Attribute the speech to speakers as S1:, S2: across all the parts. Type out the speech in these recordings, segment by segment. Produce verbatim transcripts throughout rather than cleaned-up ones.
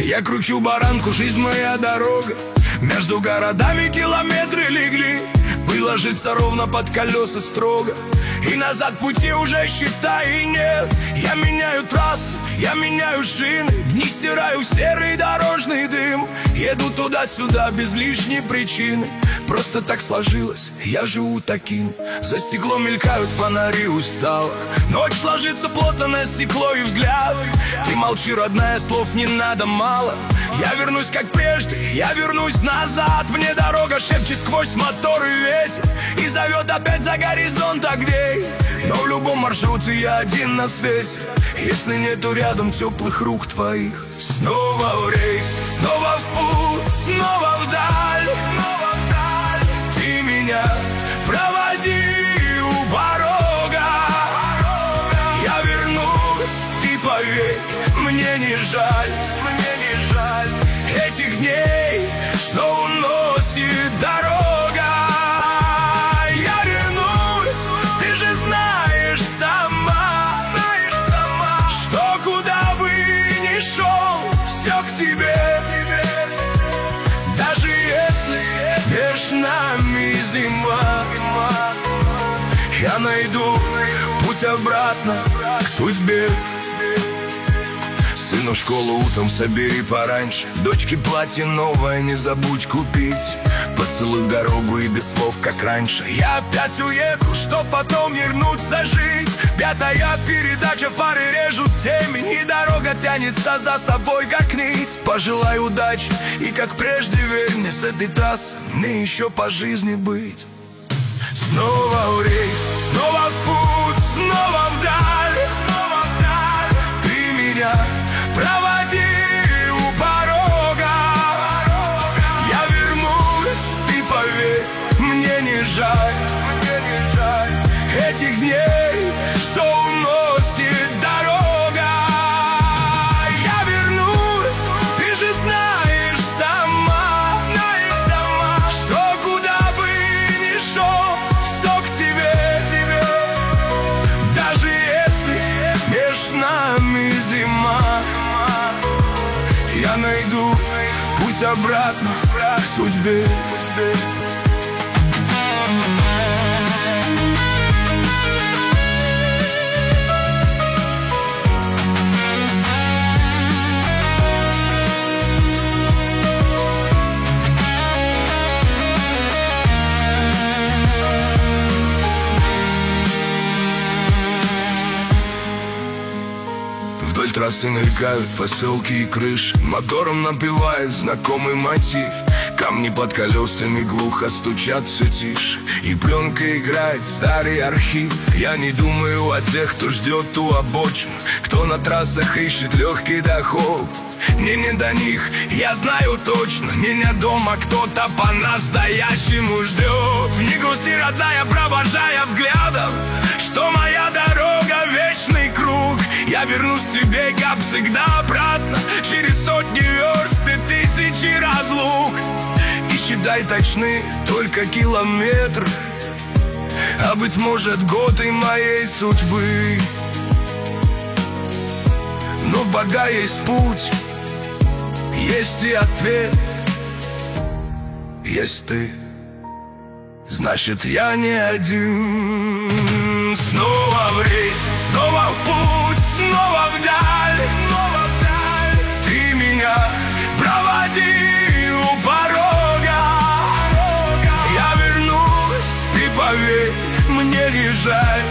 S1: Я кручу баранку, жизнь моя дорога. Между городами километры легли. Выложиться ровно под колеса строго. И назад пути уже, считай, и нет. Я меняю трассы, я меняю шины. Дни стираю серый дорожный дым. Еду туда-сюда без лишней причины. Просто так сложилось, я живу таким. За стеклом мелькают фонари усталых. Ночь ложится плотно на стекло и взгляд. Ты молчи, родная, слов не надо мало. Я вернусь как прежде, я вернусь назад. Мне дорога шепчет сквозь мотор и ветер. И зовет опять за горизонт огней. Но в любом маршруте я один на свете. Если нету рядом теплых рук твоих. Снова в рейс, снова в путь, снова вдаль. Ты меня проводи у порога. Я вернусь, ты поверь, мне не жаль. Этих дней, что уносит дорога. Я вернусь, ты же знаешь сама, знаешь сама, что куда бы ни шел, все к тебе. Даже если между нами зима, я найду путь обратно к судьбе. Сыну школу утром собери пораньше. Дочке платье новое не забудь купить. Поцелуй в дорогу и без слов, как раньше. Я опять уеду, чтоб потом вернуться жить. Пятая передача, фары режут темень. И дорога тянется за собой, как нить. Пожелай удачи и, как прежде, верь мне, с этой трассы мне еще по жизни быть. Снова в рейс, снова в путь, снова вдаль. Ты меня проводи у порога. Я вернусь, ты поверь, мне не жаль. Этих дней, что уносит дорога. Я вернусь, ты же знаешь сама, что куда бы ни шел, все к тебе. Даже если между нами зима, я найду путь обратно к судьбе. Вдоль трассы мелькают поселки и крыши. Мотором напевает знакомый мотив. Камни под колесами глухо стучат все тише. И пленка играет старый архив. Я не думаю о тех, кто ждет у обочин, кто на трассах ищет легкий доход. Мне не до них, я знаю точно. Меня дома кто-то по-настоящему ждет. Не грусти, родная, провожая взглядом, что моя дорога вечный круг. Я вернусь к тебе, как всегда, обратно. Через сотни верст и тысячи разлук. И считай точны только километры, а быть может годы моей судьбы. Но пока есть путь, есть и ответ. Есть ты, значит я не один. Снова в рейс, снова в путь, снова вдаль. Ты меня проводи у порога. Я вернусь, ты поверь, мне не жаль.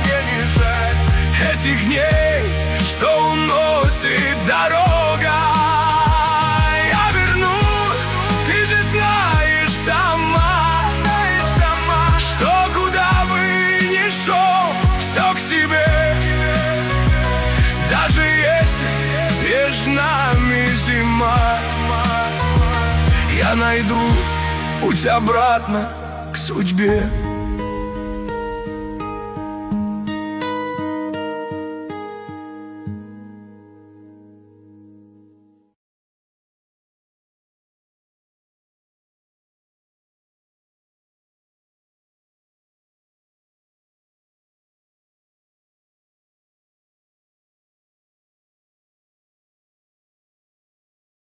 S1: Этих дней, что уносит дорога. Я вернусь, ты же знаешь сама, что куда бы ни шел, все к тебе. Даже если между нами зима, я найду путь обратно к судьбе.